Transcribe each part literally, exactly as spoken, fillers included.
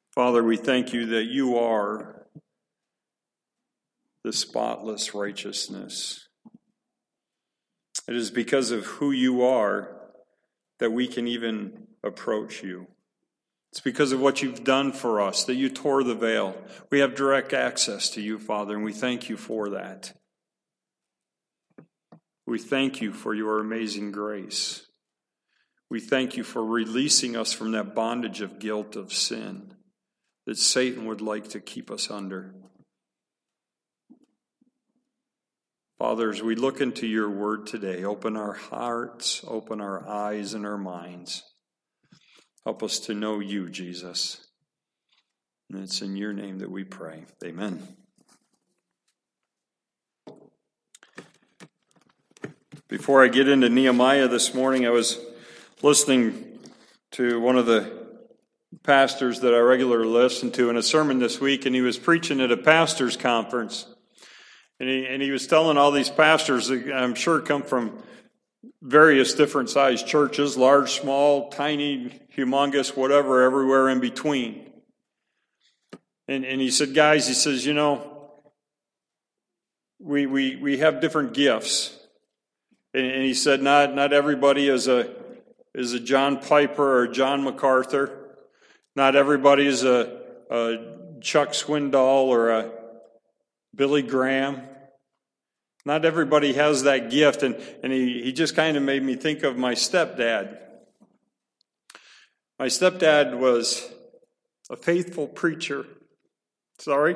Father, we thank you that you are the spotless righteousness. It is because of who you are that we can even approach you. It's because of what you've done for us, that you tore the veil. We have direct access to you, Father, and we thank you for that. We thank you for your amazing grace. We thank you for releasing us from that bondage of guilt, of sin, that Satan would like to keep us under. Father, as we look into your word today, open our hearts, open our eyes and our minds. Help us to know you, Jesus. And it's in your name that we pray. Amen. Before I get into Nehemiah this morning, I was listening to one of the pastors that I regularly listen to in a sermon this week, and he was preaching at a pastor's conference. And he, and he was telling all these pastors that I'm sure come from various different sized churches, large, small, tiny, humongous, whatever, everywhere in between. And, and he said, guys, he says, you know, we we we have different gifts. And, and he said, not not everybody is a is a John Piper or John MacArthur. Not everybody is a, a Chuck Swindoll or a Billy Graham. Not everybody has that gift. And, and he, he just kind of made me think of my stepdad. My stepdad was a faithful preacher. Sorry?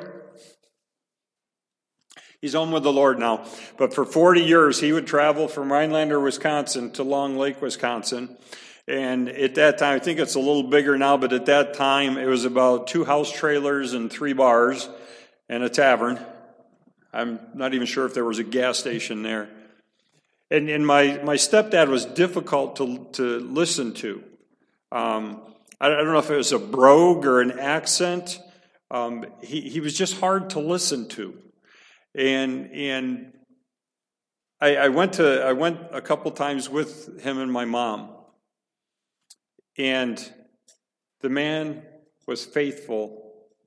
He's home with the Lord now. But for forty years, he would travel from Rhinelander, Wisconsin to Long Lake, Wisconsin. And at that time, I think it's a little bigger now, but at that time, it was about two house trailers and three bars and a tavern. I'm not even sure if there was a gas station there. And, and my, my stepdad was difficult to, to listen to. Um, I, I don't know if it was a brogue or an accent. Um, he, he was just hard to listen to. And and I, I went to I went a couple times with him and my mom. And the man was faithful.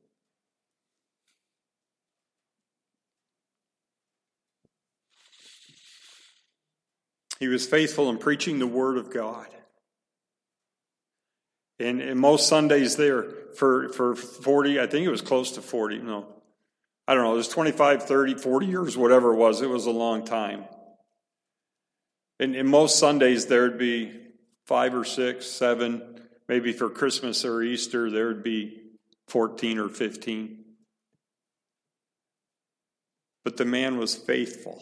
He was faithful in preaching the Word of God. And, and most Sundays there, for, for forty, I think it was close to forty, no. I don't know, it was twenty-five, thirty, forty years, whatever it was. It was a long time. And, and most Sundays there'd be five or six, seven, maybe for Christmas or Easter, there would be fourteen or fifteen. But the man was faithful.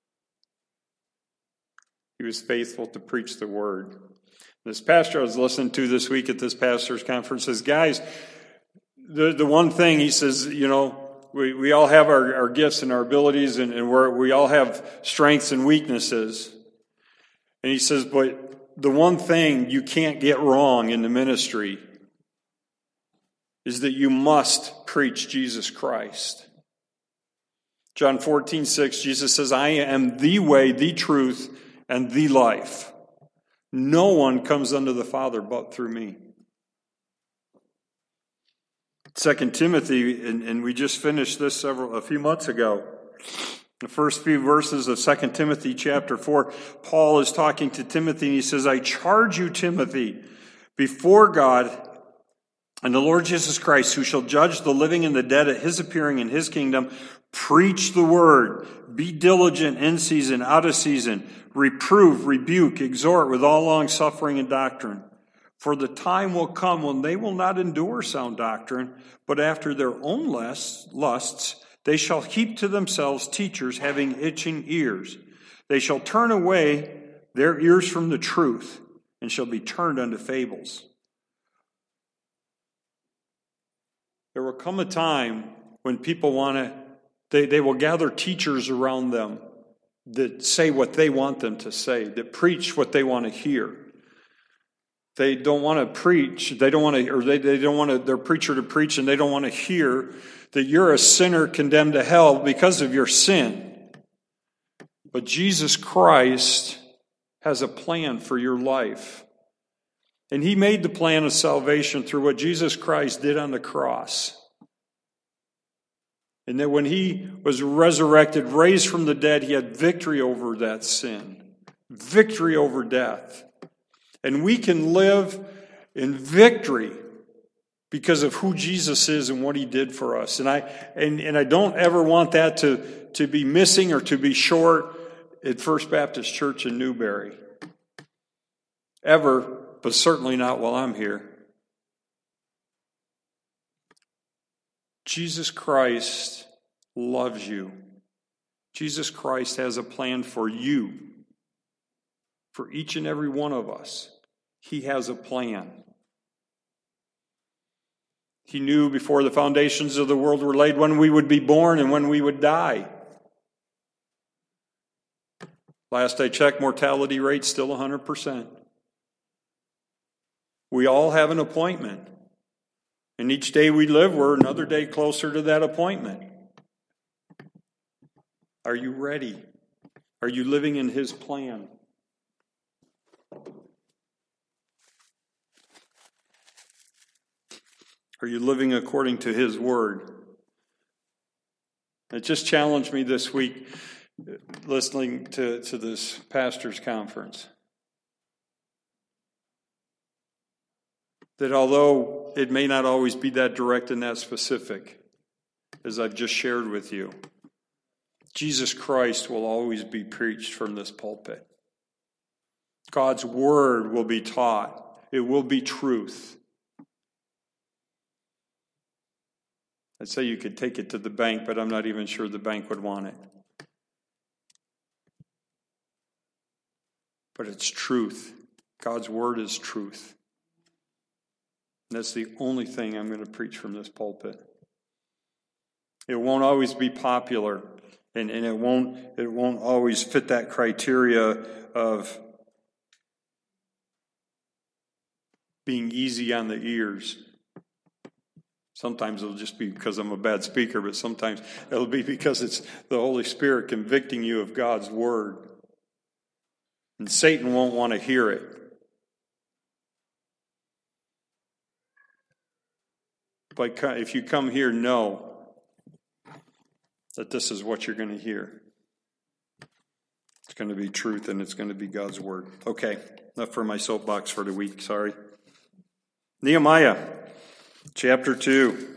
He was faithful to preach the word. This pastor I was listening to this week at this pastor's conference says, guys, the, the one thing, he says, you know, we, we all have our, our gifts and our abilities, and, and we're, we all have strengths and weaknesses. And he says, but the one thing you can't get wrong in the ministry is that you must preach Jesus Christ. John fourteen six, Jesus says, I am the way, the truth, and the life. No one comes unto the Father but through me. Second Timothy, and, and we just finished this several a few months ago. The first few verses of Second Timothy chapter four, Paul is talking to Timothy, and he says, I charge you, Timothy, before God and the Lord Jesus Christ, who shall judge the living and the dead at his appearing in his kingdom, preach the word, be diligent in season, out of season, reprove, rebuke, exhort with all long suffering and doctrine. For the time will come when they will not endure sound doctrine, but after their own lusts, they shall heap to themselves teachers having itching ears. They shall turn away their ears from the truth and shall be turned unto fables. There will come a time when people want to, they, they will gather teachers around them that say what they want them to say, that preach what they want to hear. They don't want to preach, they don't want to, or they, they don't want their preacher to preach, and they don't want to hear that you're a sinner condemned to hell because of your sin. But Jesus Christ has a plan for your life. And he made the plan of salvation through what Jesus Christ did on the cross. And that when he was resurrected, raised from the dead, he had victory over that sin, victory over death. And we can live in victory because of who Jesus is and what he did for us. And I and, and I don't ever want that to, to be missing or to be short at First Baptist Church in Newberry. Ever, but certainly not while I'm here. Jesus Christ loves you. Jesus Christ has a plan for you. For each and every one of us. He has a plan. He knew before the foundations of the world were laid when we would be born and when we would die. Last I checked, mortality rate still one hundred percent. We all have an appointment. And each day we live, we're another day closer to that appointment. Are you ready? Are you living in his plan? Are you living according to his word? It just challenged me this week listening to, to this pastor's conference. That although it may not always be that direct and that specific, as I've just shared with you, Jesus Christ will always be preached from this pulpit. God's word will be taught. It will be truth. I'd say you could take it to the bank, but I'm not even sure the bank would want it. But it's truth. God's word is truth. And that's the only thing I'm going to preach from this pulpit. It won't always be popular, and, and it won't it won't always fit that criteria of being easy on the ears. Sometimes it'll just be because I'm a bad speaker, but sometimes it'll be because it's the Holy Spirit convicting you of God's word. And Satan won't want to hear it. But if you come here, know that this is what you're going to hear. It's going to be truth and it's going to be God's word. Okay, enough for my soapbox for the week, sorry. Nehemiah, chapter two.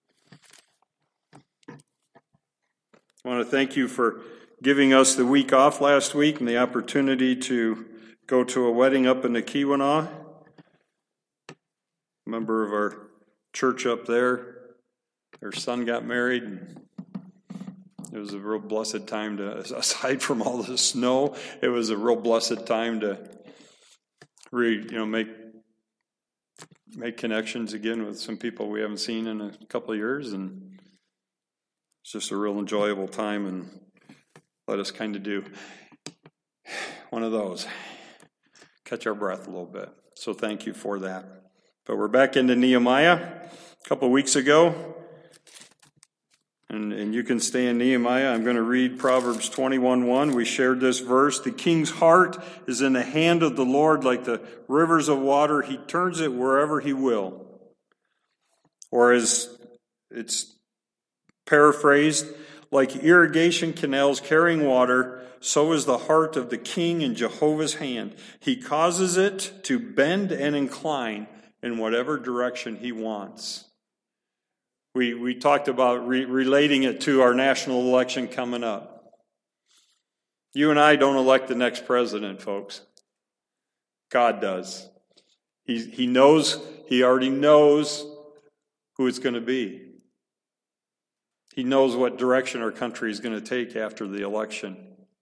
I want to thank you for giving us the week off last week and the opportunity to go to a wedding up in the Keweenaw. A member of our church up there, their son got married. It was a real blessed time to, aside from all the snow, it was a real blessed time to re, you know, make make connections again with some people we haven't seen in a couple of years, and it's just a real enjoyable time, and let us kind of do one of those, catch our breath a little bit. So thank you for that. But we're back into Nehemiah a couple of weeks ago. And, and you can stay in Nehemiah. I'm going to read Proverbs twenty-one one. We shared this verse. The king's heart is in the hand of the Lord like the rivers of water. He turns it wherever he will. Or as it's paraphrased, like irrigation canals carrying water, so is the heart of the king in Jehovah's hand. He causes it to bend and incline in whatever direction he wants. We we talked about re- relating it to our national election coming up. You and I don't elect the next president, folks. God does. He he knows, he already knows who it's going to be. He knows what direction our country is going to take after the election.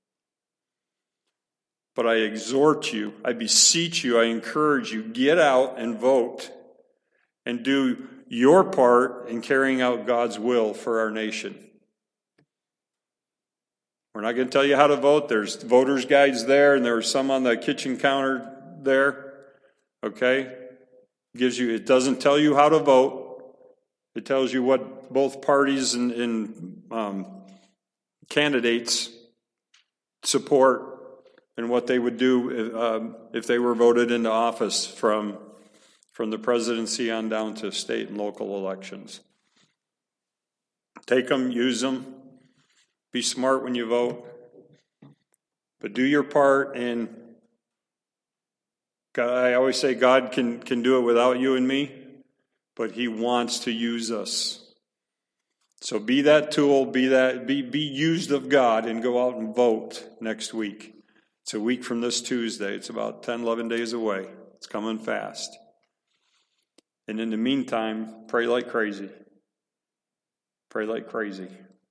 But I exhort you, I beseech you, I encourage you, get out and vote and do your part in carrying out God's will for our nation. We're not going to tell you how to vote. There's voters' guides there, and there are some on the kitchen counter there. Okay? Gives you. It doesn't tell you how to vote. It tells you what both parties and, and um, candidates support and what they would do if, um, if they were voted into office from from the presidency on down to state and local elections. Take them, use them, be smart when you vote, but do your part. And God, I always say God can, can do it without you and me, but he wants to use us. So be that tool, be that, be, be used of God, and go out and vote next week. It's a week from this Tuesday. It's about ten, eleven days away. It's coming fast. And in the meantime, pray like crazy. Pray like crazy.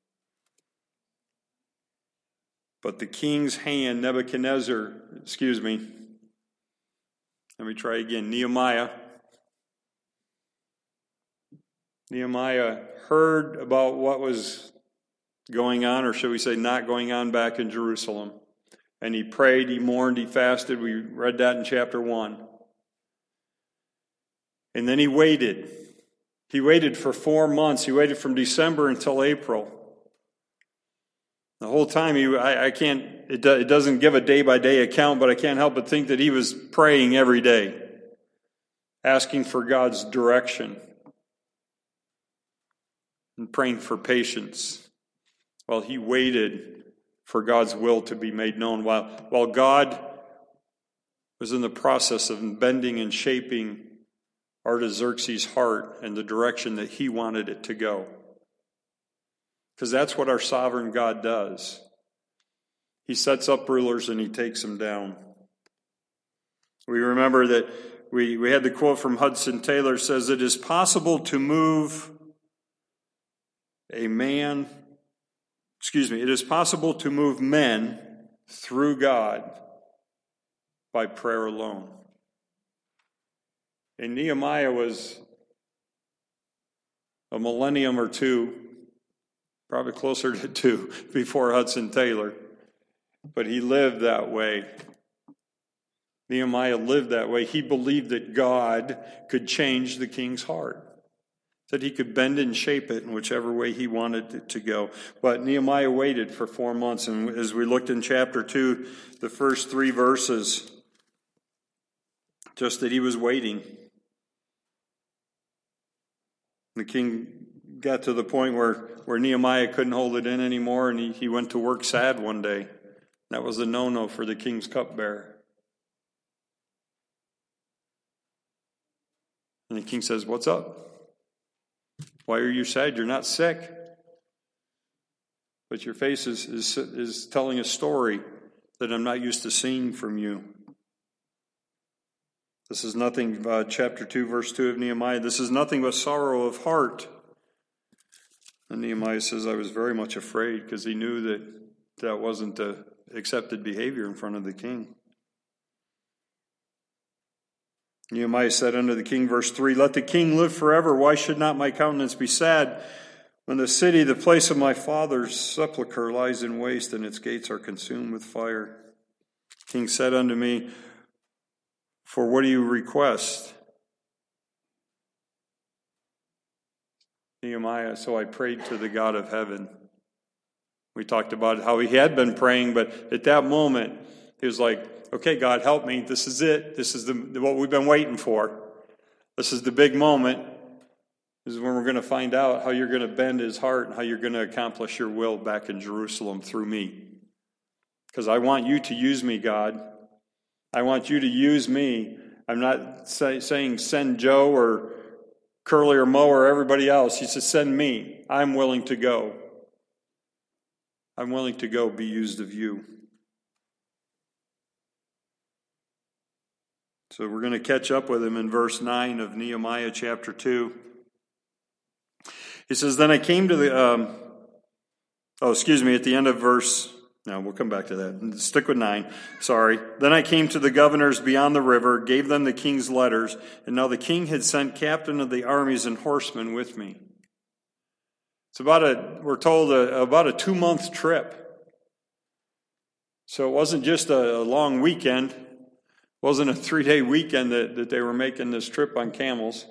But the king's hand, Nebuchadnezzar, excuse me, let me try again, Nehemiah. Nehemiah heard about what was going on, or should we say not going on back in Jerusalem. And he prayed, he mourned, he fasted. We read that in chapter one. And then he waited. He waited for four months. He waited from December until April. The whole time, he, I, I can't, it, do, it doesn't give a day-by-day account, but I can't help but think that he was praying every day, asking for God's direction and praying for patience while he waited for God's will to be made known, while, while God was in the process of bending and shaping Artaxerxes' heart and the direction that he wanted it to go. Because that's what our sovereign God does. He sets up rulers and he takes them down. We remember that we, we had the quote from Hudson Taylor, says, "It is possible to move a man, excuse me, it is possible to move men through God by prayer alone." And Nehemiah was a millennium or two, probably closer to two, before Hudson Taylor. But he lived that way. Nehemiah lived that way. He believed that God could change the king's heart, that he could bend and shape it in whichever way he wanted it to go. But Nehemiah waited for four months. And as we looked in chapter two, the first three verses, just that he was waiting. The king got to the point where, where Nehemiah couldn't hold it in anymore, and he, he went to work sad one day. That was a no-no for the king's cupbearer. And the king says, "What's up? Why are you sad? You're not sick. But your face is, is, is telling a story that I'm not used to seeing from you." This is nothing, uh, chapter two, verse two of Nehemiah, "This is nothing but sorrow of heart." And Nehemiah says, "I was very much afraid," because he knew that that wasn't the accepted behavior in front of the king. Nehemiah said unto the king, verse three, "Let the king live forever. Why should not my countenance be sad when the city, the place of my father's sepulchre, lies in waste and its gates are consumed with fire?" The king said unto me, "For what do you request?" Nehemiah, "So I prayed to the God of heaven." We talked about how he had been praying, but at that moment, he was like, "Okay, God, help me. This is it. This is the, what we've been waiting for. This is the big moment. This is when we're going to find out how you're going to bend his heart and how you're going to accomplish your will back in Jerusalem through me. Because I want you to use me, God. I want you to use me. I'm not say, saying send Joe or Curly or Mo or everybody else. He says, send me. I'm willing to go. I'm willing to go be used of you." So we're going to catch up with him in verse nine of Nehemiah chapter two. He says, "Then I came to the, um, oh, excuse me, at the end of verse, no, we'll come back to that. Stick with nine, sorry. "Then I came to the governors beyond the river, gave them the king's letters, and now the king had sent captain of the armies and horsemen with me." It's about a, we're told, a, about a two-month trip. So it wasn't just a, a long weekend. It wasn't a three-day weekend that, that they were making this trip on camels.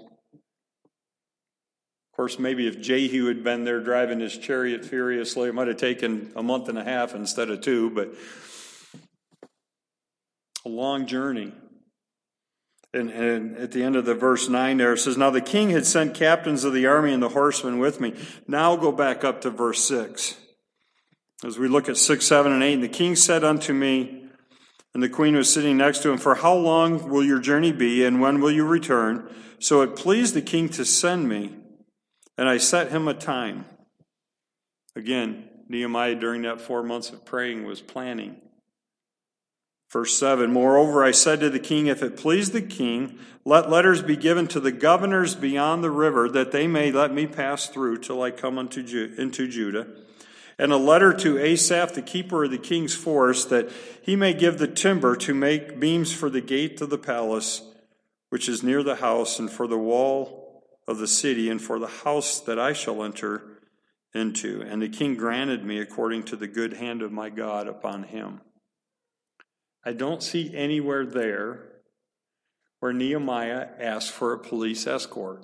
Of course, maybe if Jehu had been there driving his chariot furiously, it might have taken a month and a half instead of two, but a long journey. And, and at the end of the verse nine there, it says, now the king had sent captains of the army and the horsemen with me. Now go back up to verse six. As we look at six, seven, and eight, and the king said unto me, and the queen was sitting next to him, for how long will your journey be, and when will you return? So it pleased the king to send me, and I set him a time. Again, Nehemiah, during that four months of praying, was planning. Verse seven, moreover, I said to the king, if it please the king, let letters be given to the governors beyond the river, that they may let me pass through till I come unto Ju- into Judah. And a letter to Asaph, the keeper of the king's forest, that he may give the timber to make beams for the gate of the palace, which is near the house, and for the wall of the city, and for the house that I shall enter into. And the king granted me according to the good hand of my God upon him. I don't see anywhere there where Nehemiah asked for a police escort.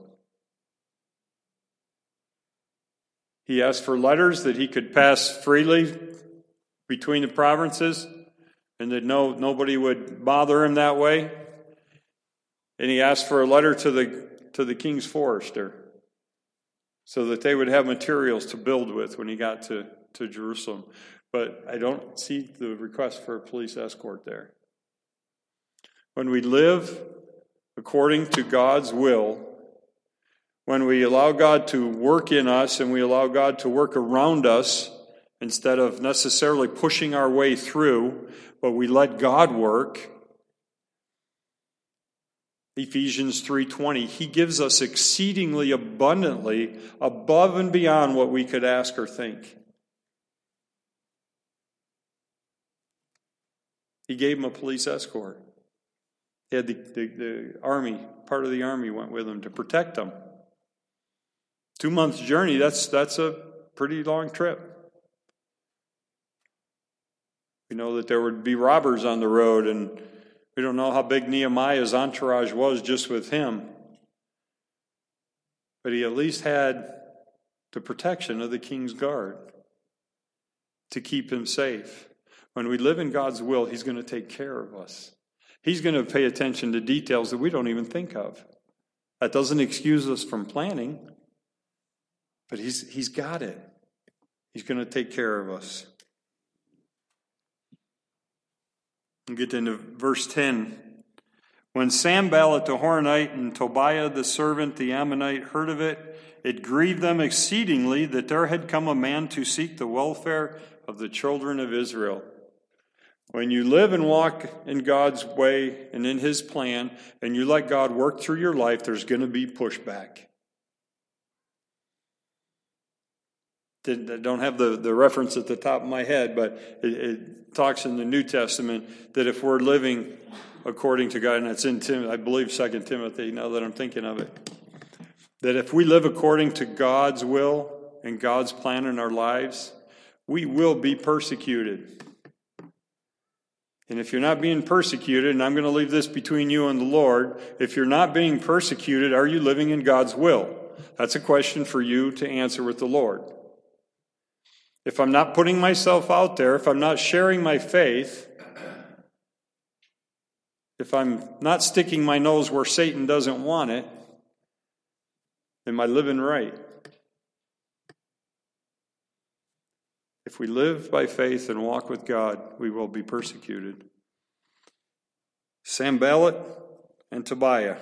He asked for letters that he could pass freely between the provinces and that no nobody would bother him that way. And he asked for a letter to the to the king's forester so that they would have materials to build with when he got to, to Jerusalem. But I don't see the request for a police escort there. When we live according to God's will, when we allow God to work in us and we allow God to work around us instead of necessarily pushing our way through, but we let God work, Ephesians three twenty, he gives us exceedingly abundantly above and beyond what we could ask or think. He gave him a police escort. He had the, the, the army, part of the army went with him to protect him. Two months journey, that's that's a pretty long trip. We know that there would be robbers on the road, and we don't know how big Nehemiah's entourage was just with him. But he at least had the protection of the king's guard to keep him safe. When we live in God's will, he's going to take care of us. He's going to pay attention to details that we don't even think of. That doesn't excuse us from planning, but he's he's got it. He's going to take care of us. We'll get into verse ten. When Sanballat the Horonite and Tobiah the servant, the Ammonite, heard of it, it grieved them exceedingly that there had come a man to seek the welfare of the children of Israel. When you live and walk in God's way and in his plan, and you let God work through your life, there's going to be pushback. I don't have the, the reference at the top of my head, but it, it talks in the New Testament that if we're living according to God, and it's in, Tim, I believe, Second Timothy, now that I'm thinking of it, that if we live according to God's will and God's plan in our lives, we will be persecuted. And if you're not being persecuted, and I'm going to leave this between you and the Lord, if you're not being persecuted, are you living in God's will? That's a question for you to answer with the Lord. If I'm not putting myself out there, if I'm not sharing my faith, if I'm not sticking my nose where Satan doesn't want it, am I living right? If we live by faith and walk with God, we will be persecuted. Sanballat and Tobiah.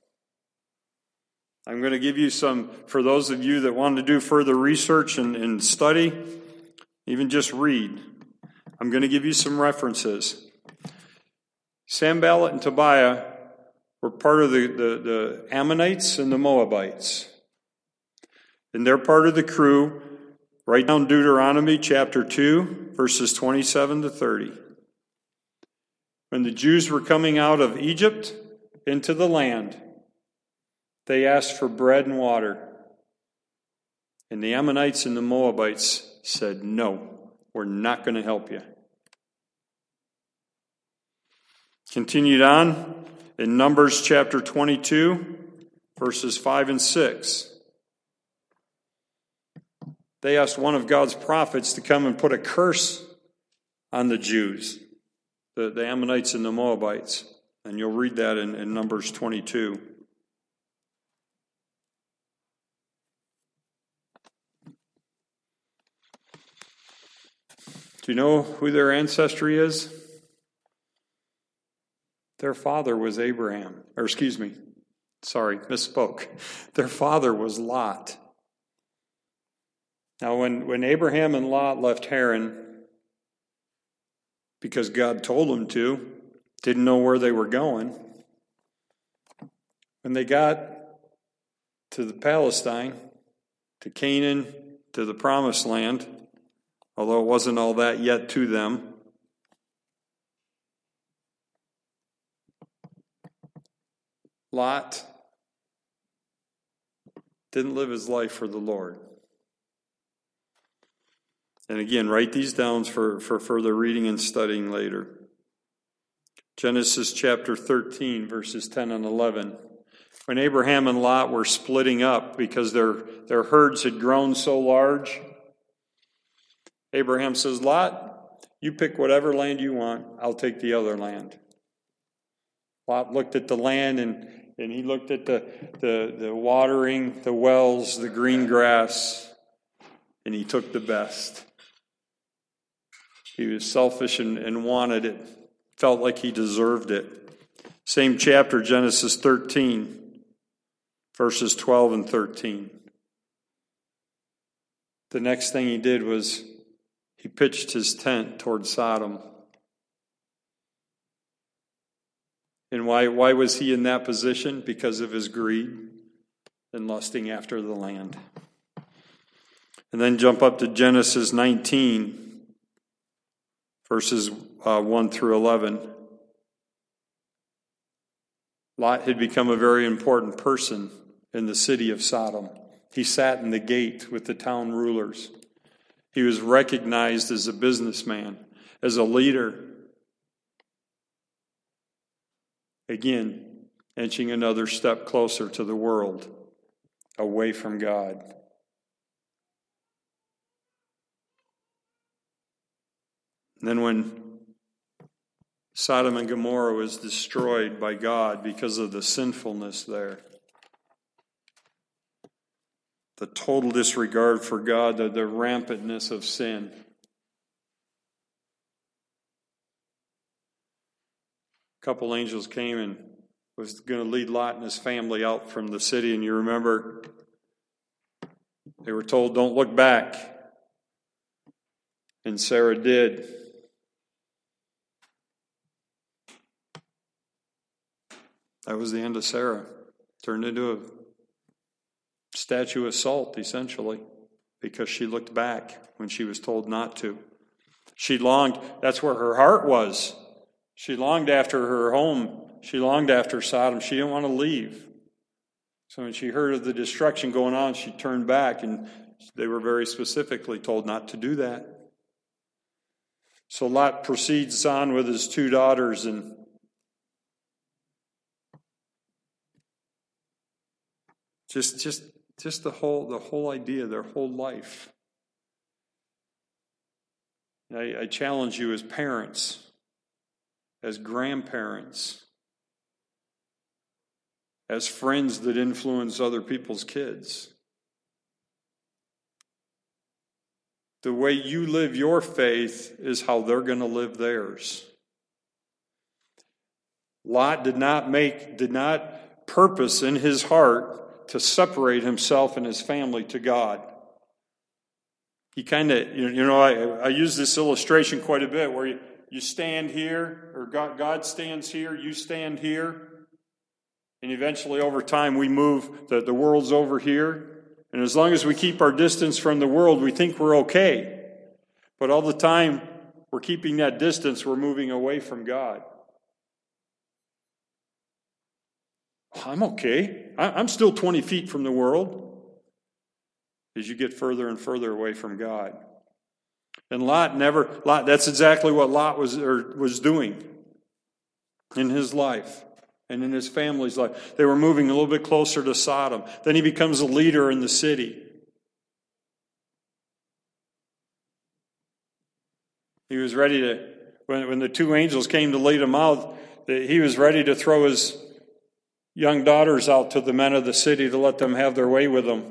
I'm going to give you some, for those of you that want to do further research and, and study, even just read. I'm going to give you some references. Sanballat and Tobiah were part of the, the, the Ammonites and the Moabites. And they're part of the crew. Write down Deuteronomy chapter two, verses twenty-seven to thirty. When the Jews were coming out of Egypt into the land, they asked for bread and water. And the Ammonites and the Moabites said, no, we're not going to help you. Continued on in Numbers chapter twenty-two, verses five and six. They asked one of God's prophets to come and put a curse on the Jews, the, the Ammonites and the Moabites. And you'll read that in, in Numbers twenty-two. Do you know who their ancestry is? Their father was Abraham. Or excuse me, sorry, misspoke. Their father was Lot. Now, when, when Abraham and Lot left Haran, because God told them to, didn't know where they were going, when they got to the Palestine, to Canaan, to the Promised Land, although it wasn't all that yet to them, Lot didn't live his life for the Lord. And again, write these down for, for further reading and studying later. Genesis chapter thirteen, verses ten and eleven. When Abraham and Lot were splitting up because their, their herds had grown so large, Abraham says, Lot, you pick whatever land you want. I'll take the other land. Lot looked at the land and, and he looked at the, the, the watering, the wells, the green grass, and he took the best. He was selfish and, and wanted it, felt like he deserved it. Same chapter, Genesis thirteen, verses twelve and thirteen. The next thing he did was he pitched his tent toward Sodom. And why, why was he in that position? Because of his greed and lusting after the land. And then jump up to Genesis nineteen, verses uh, one through eleven. Lot had become a very important person in the city of Sodom. He sat in the gate with the town rulers. He was recognized as a businessman, as a leader. Again, inching another step closer to the world, away from God. And then when Sodom and Gomorrah was destroyed by God because of the sinfulness there, the total disregard for God, the, the rampantness of sin. A couple angels came and was going to lead Lot and his family out from the city, and you remember they were told, don't look back. And Sarah did. That was the end of Sarah. Turned into a statue of salt, essentially, because she looked back when she was told not to. She longed, that's where her heart was. She longed after her home. She longed after Sodom. She didn't want to leave. So when she heard of the destruction going on, she turned back, and they were very specifically told not to do that. So Lot proceeds on with his two daughters, and just just just the whole the whole idea, their whole life. I, I challenge you as parents, as grandparents, as friends that influence other people's kids. The way you live your faith is how they're going to live theirs. Lot did not make, did not purpose in his heart to separate himself and his family to God. He kind of, you know, I, I use this illustration quite a bit where you, you stand here, or God, God stands here, you stand here, and eventually over time we move, the, the world's over here. And as long as we keep our distance from the world, we think we're okay. But all the time we're keeping that distance, we're moving away from God. I'm okay. I'm still twenty feet from the world. As you get further and further away from God. And Lot never, Lot, that's exactly what Lot was, or was doing in his life. And in his family's life. They were moving a little bit closer to Sodom. Then he becomes a leader in the city. He was ready to, when, when the two angels came to lead him out, that he was ready to throw his young daughters out to the men of the city to let them have their way with them,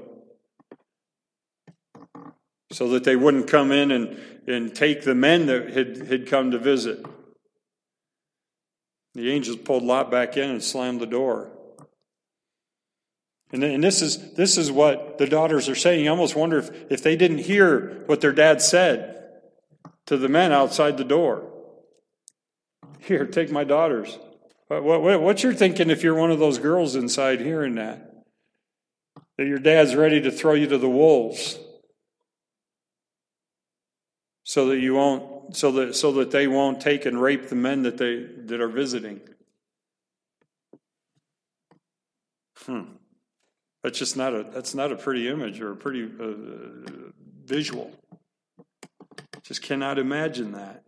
so that they wouldn't come in and, and take the men that had, had come to visit. The angels pulled Lot back in and slammed the door. And, and this is this is what the daughters are saying. You almost wonder if, if they didn't hear what their dad said to the men outside the door. Here, take my daughters. What, what, what you're thinking if you're one of those girls inside hearing that? That your dad's ready to throw you to the wolves. So that you won't, so that so that they won't take and rape the men that they that are visiting. Hmm. That's just not a that's not a pretty image or a pretty uh, visual. Just cannot imagine that.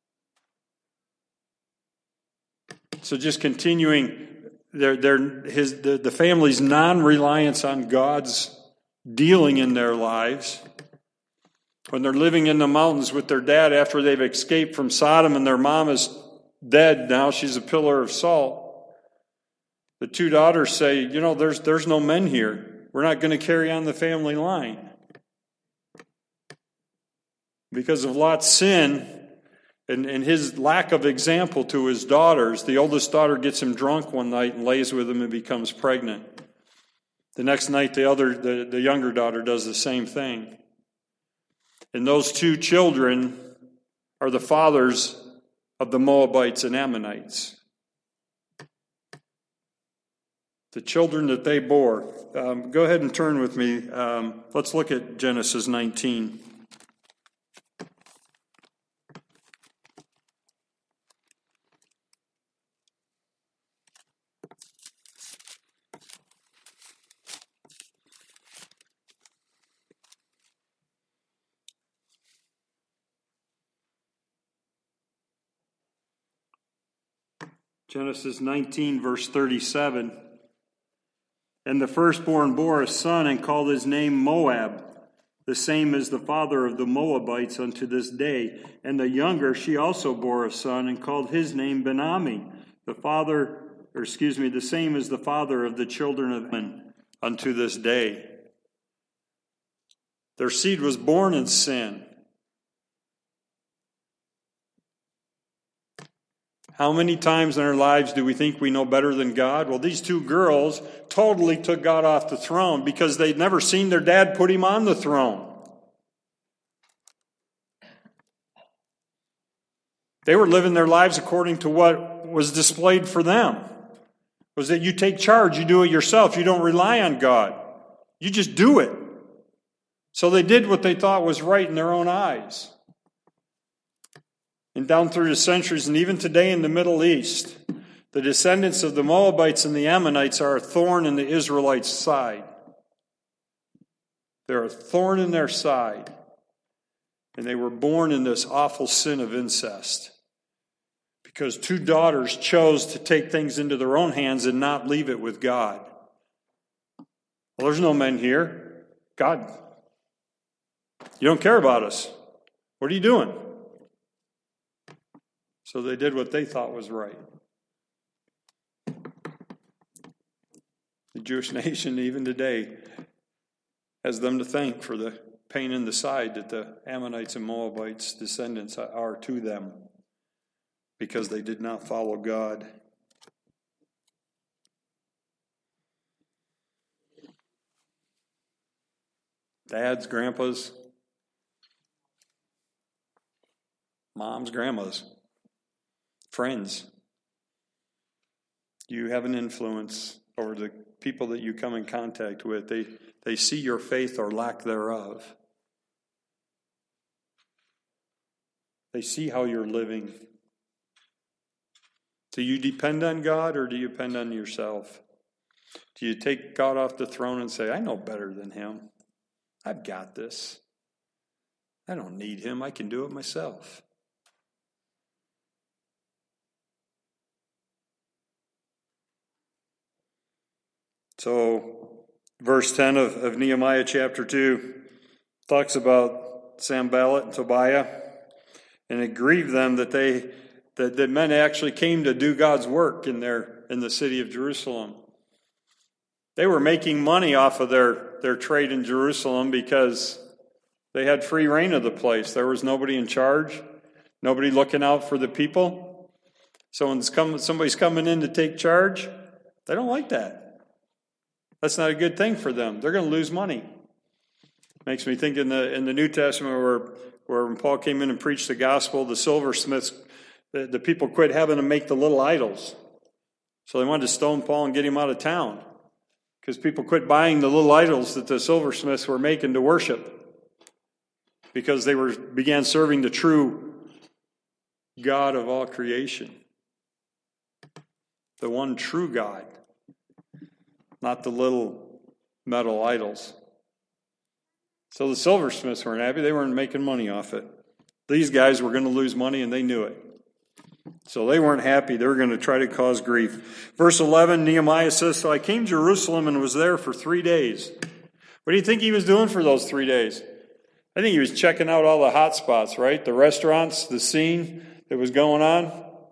So just continuing their their his the, the family's non-reliance on God's dealing in their lives. When they're living in the mountains with their dad after they've escaped from Sodom and their mom is dead now, she's a pillar of salt. The two daughters say, you know, there's there's no men here. We're not going to carry on the family line. Because of Lot's sin and, and his lack of example to his daughters, the oldest daughter gets him drunk one night and lays with him and becomes pregnant. The next night, the other the, the younger daughter does the same thing. And those two children are the fathers of the Moabites and Ammonites. The children that they bore. Um, go ahead and turn with me. Um, let's look at Genesis nineteen. Genesis nineteen, verse thirty-seven. And the firstborn bore a son and called his name Moab, the same as the father of the Moabites unto this day. And the younger, she also bore a son and called his name Ben-Ammi, the father, or excuse me, the same as the father of the children of Ammon unto this day. Their seed was born in sin. How many times in our lives do we think we know better than God? Well, these two girls totally took God off the throne because they'd never seen their dad put him on the throne. They were living their lives according to what was displayed for them. Was that you take charge, you do it yourself, you don't rely on God. You just do it. So they did what they thought was right in their own eyes. And down through the centuries, and even today in the Middle East, the descendants of the Moabites and the Ammonites are a thorn in the Israelites' side. They're a thorn in their side. And they were born in this awful sin of incest. Because two daughters chose to take things into their own hands and not leave it with God. Well, there's no men here. God, you don't care about us. What are you doing? So they did what they thought was right. The Jewish nation, even today, has them to thank for the pain in the side that the Ammonites and Moabites' descendants are to them, because they did not follow God. Dads, grandpas, moms, grandmas, friends. You have an influence over the people that you come in contact with. They, they see your faith or lack thereof. They see how you're living. Do you depend on God or do you depend on yourself? Do you take God off the throne and say, I know better than him. I've got this. I don't need him. I can do it myself. So, verse ten of, of Nehemiah chapter two talks about Sanballat and Tobiah. And it grieved them that they that, that men actually came to do God's work in their in the city of Jerusalem. They were making money off of their, their trade in Jerusalem because they had free reign of the place. There was nobody in charge, nobody looking out for the people. Someone's come, somebody's coming in to take charge. They don't like that. That's not a good thing for them. They're going to lose money. Makes me think in the in the New Testament where, where when Paul came in and preached the gospel, the silversmiths, the, the people quit having to make the little idols. So they wanted to stone Paul and get him out of town because people quit buying the little idols that the silversmiths were making to worship because they were began serving the true God of all creation, the one true God, not the little metal idols. So the silversmiths weren't happy. They weren't making money off it. These guys were going to lose money, and they knew it. So they weren't happy. They were going to try to cause grief. Verse eleven, Nehemiah says, "So I came to Jerusalem and was there for three days." What do you think he was doing for those three days? I think he was checking out all the hot spots, right? The restaurants, the scene that was going on.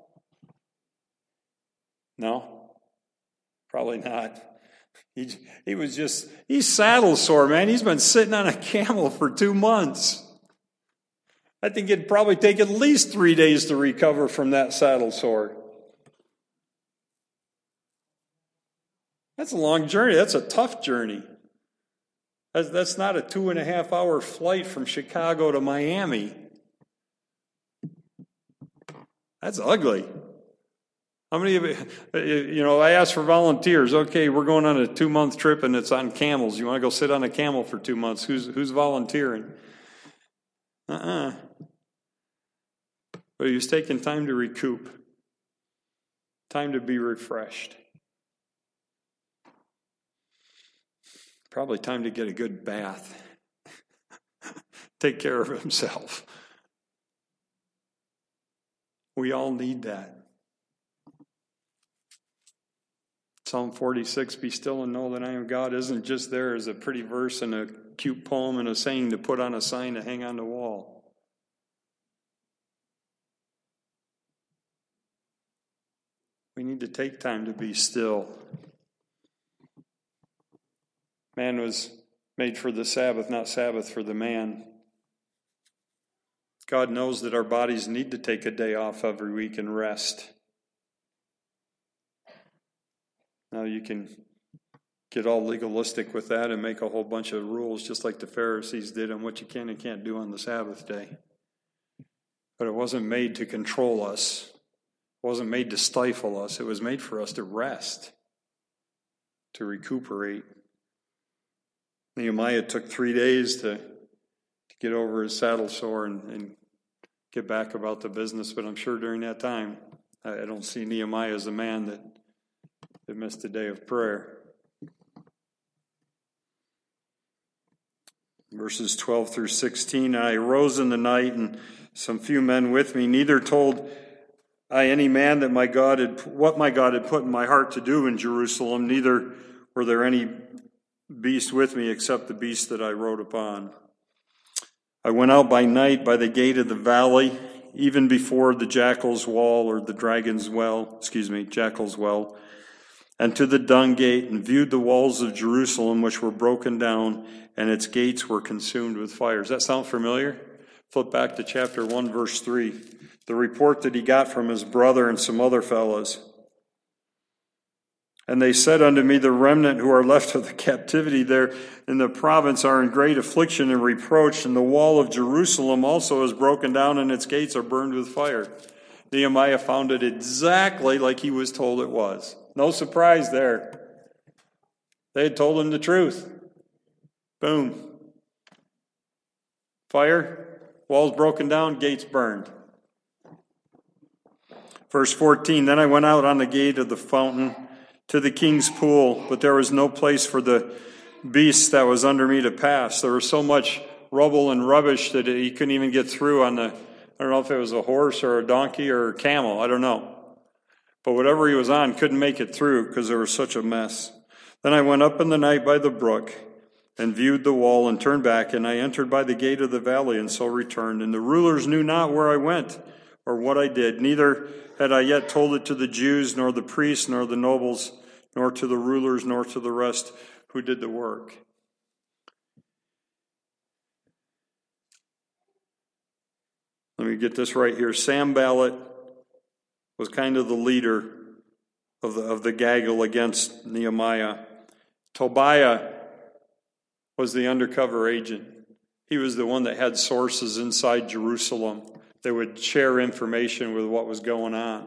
No, probably not. He, he was just, he's saddle sore, man. He's been sitting on a camel for two months. I think it'd probably take at least three days to recover from that saddle sore. That's a long journey. That's a tough journey. That's, that's not a two and a half hour flight from Chicago to Miami. That's ugly. How many of you, you know, I asked for volunteers. Okay, we're going on a two-month trip and it's on camels. You want to go sit on a camel for two months? Who's who's volunteering? Uh-uh. But he was taking time to recoup, time to be refreshed. Probably time to get a good bath. Take care of himself. We all need that. Psalm forty-six, "Be still and know that I am God," isn't just there as a pretty verse and a cute poem and a saying to put on a sign to hang on the wall. We need to take time to be still. Man was made for the Sabbath, not Sabbath for the man. God knows that our bodies need to take a day off every week and rest. Now you can get all legalistic with that and make a whole bunch of rules just like the Pharisees did on what you can and can't do on the Sabbath day. But it wasn't made to control us. It wasn't made to stifle us. It was made for us to rest, to recuperate. Nehemiah took three days to, to get over his saddle sore and, and get back about the business. But I'm sure during that time, I, I don't see Nehemiah as a man that They missed a day of prayer. Verses twelve through sixteen, "I arose in the night, and some few men with me. Neither told I any man that my God had what my God had put in my heart to do in Jerusalem. Neither were there any beast with me except the beast that I rode upon. I went out by night by the gate of the valley, even before the jackal's wall, or the dragon's well, excuse me, jackal's well, and to the dung gate, and viewed the walls of Jerusalem, which were broken down, and its gates were consumed with fire." Does that sound familiar? Flip back to chapter one, verse three. The report that he got from his brother and some other fellows. "And they said unto me, the remnant who are left of the captivity there in the province are in great affliction and reproach, and the wall of Jerusalem also is broken down, and its gates are burned with fire." Nehemiah found it exactly like he was told it was. No surprise there. They had told him the truth. Boom. Fire, walls broken down, gates burned. Verse fourteen, "Then I went out on the gate of the fountain to the king's pool, but there was no place for the beast that was under me to pass." There was so much rubble and rubbish that he couldn't even get through on the, I don't know if it was a horse or a donkey or a camel, I don't know. But whatever he was on couldn't make it through because there was such a mess. "Then I went up in the night by the brook and viewed the wall and turned back, and I entered by the gate of the valley and so returned. And the rulers knew not where I went, or what I did. Neither had I yet told it to the Jews, nor the priests, nor the nobles, nor to the rulers, nor to the rest who did the work. Let me get this right here. Sanballat was kind of the leader of the, of the gaggle against Nehemiah. Tobiah was the undercover agent. He was the one that had sources inside Jerusalem that would share information with what was going on.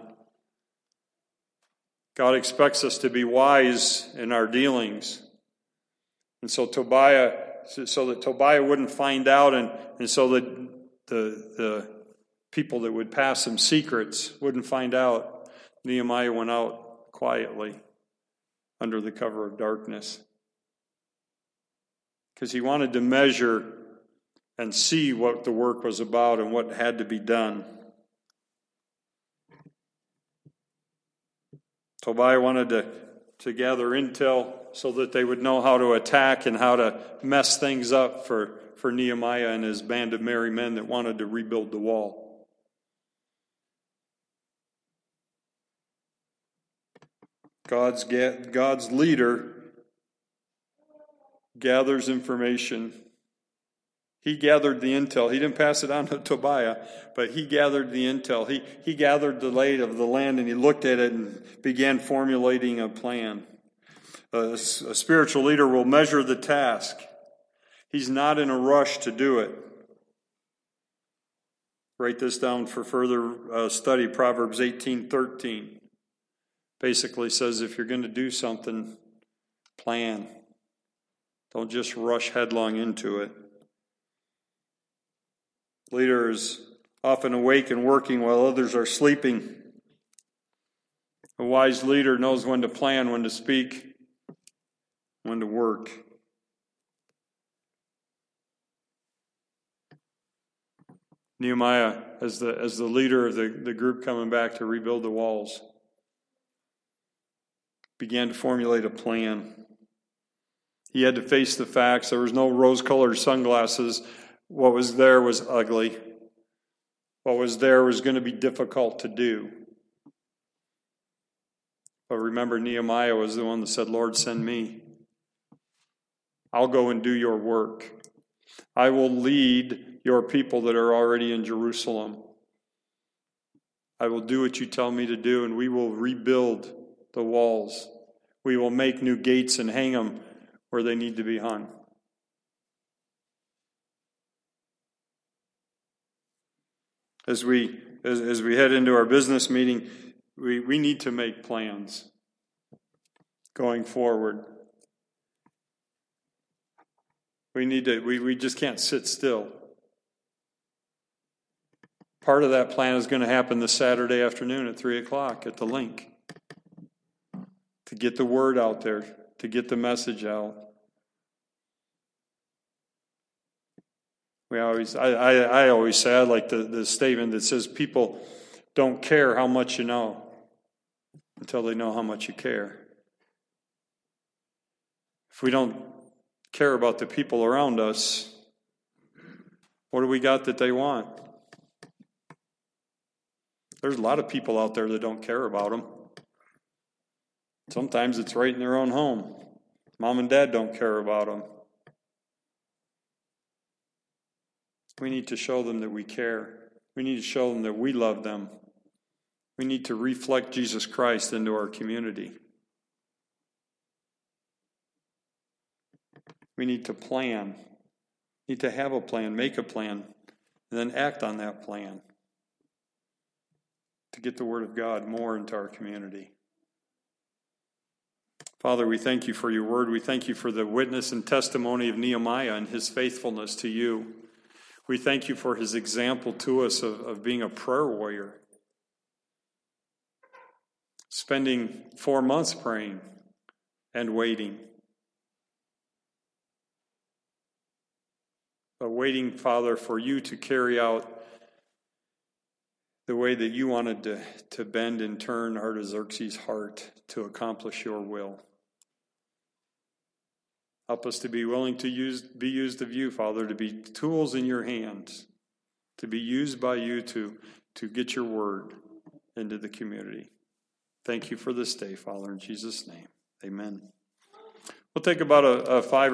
God expects us to be wise in our dealings. And so Tobiah, so that Tobiah wouldn't find out, and, and so that the, the people that would pass him secrets wouldn't find out, Nehemiah went out quietly under the cover of darkness. Because he wanted to measure and see what the work was about and what had to be done. Tobiah wanted to, to gather intel so that they would know how to attack and how to mess things up for, for Nehemiah and his band of merry men that wanted to rebuild the wall. God's, God's leader gathers information. He gathered the intel. He didn't pass it on to Tobiah, but he gathered the intel. He, he gathered the lay of the land, and he looked at it and began formulating a plan. A, a spiritual leader will measure the task. He's not in a rush to do it. Write this down for further uh, study. Proverbs eighteen thirteen basically says if you're going to do something, plan. Don't just rush headlong into it. Leaders often awake and working while others are sleeping. A wise leader knows when to plan, when to speak, when to work. Nehemiah, as the as the leader of the, the group coming back to rebuild the walls, began to formulate a plan. He had to face the facts. There was no rose-colored sunglasses. What was there was ugly. What was there was going to be difficult to do. But remember, Nehemiah was the one that said, Lord, send me. I'll go and do your work. I will lead your people that are already in Jerusalem. I will do what you tell me to do, and we will rebuild the walls. We will make new gates and hang them where they need to be hung. As we as, as we head into our business meeting, we, we need to make plans going forward. We need to we, we just can't sit still. Part of that plan is going to happen this Saturday afternoon at three o'clock at the link. To get the word out there, to get the message out. We always, I, I, I always say, I like the, the statement that says people don't care how much you know until they know how much you care. If we don't care about the people around us, what do we got that they want? There's a lot of people out there that don't care about them. Sometimes it's right in their own home. Mom and dad don't care about them. We need to show them that we care. We need to show them that we love them. We need to reflect Jesus Christ into our community. We need to plan. We need to have a plan, make a plan, and then act on that plan to get the Word of God more into our community. Father, we thank you for your word. We thank you for the witness and testimony of Nehemiah and his faithfulness to you. We thank you for his example to us of, of being a prayer warrior, spending four months praying and waiting. But waiting, Father, for you to carry out the way that you wanted to, to bend and turn Artaxerxes' heart to accomplish your will. Help us to be willing to use, be used of you, Father, to be tools in your hands, to be used by you to, to get your word into the community. Thank you for this day, Father, in Jesus' name. Amen. We'll take about a, a five